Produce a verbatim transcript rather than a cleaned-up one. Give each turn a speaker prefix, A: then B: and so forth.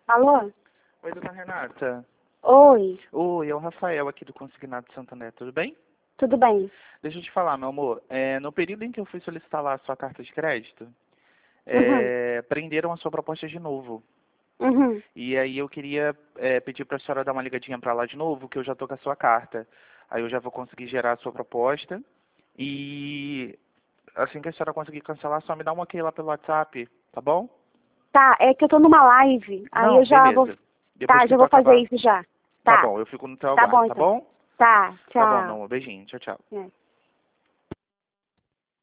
A: Alô?
B: Oi, dona Renata.
A: Oi,
B: Oi, é o Rafael aqui do Consignado Santander, tudo bem?
A: tudo bem?
B: Deixa eu te falar, meu amor, é, no período em que eu fui solicitar lá a sua carta de crédito,
A: Uhum,
B: é, prenderam a sua proposta de novo.
A: uhum.
B: E aí eu queria é, pedir para a senhora dar uma ligadinha para lá de novo, que eu já tô com a sua carta. Aí eu já vou conseguir gerar a sua proposta. E assim que a senhora conseguir cancelar, só me dá um ok lá pelo WhatsApp, tá bom?
A: Tá, é que eu tô numa live, aí eu
B: Não,
A: já vou...
B: beleza. Depois
A: Tá,
B: que
A: já
B: tu
A: vou fazer
B: acabar.
A: isso já.
B: Tá
A: Tá,
B: bom, eu fico no teu
A: tá bom
B: aguardo, tá
A: então.
B: bom?
A: Tá,
B: Tá bom, meu
A: tchau.
B: amor. Beijinho. Tchau, tchau.
A: É.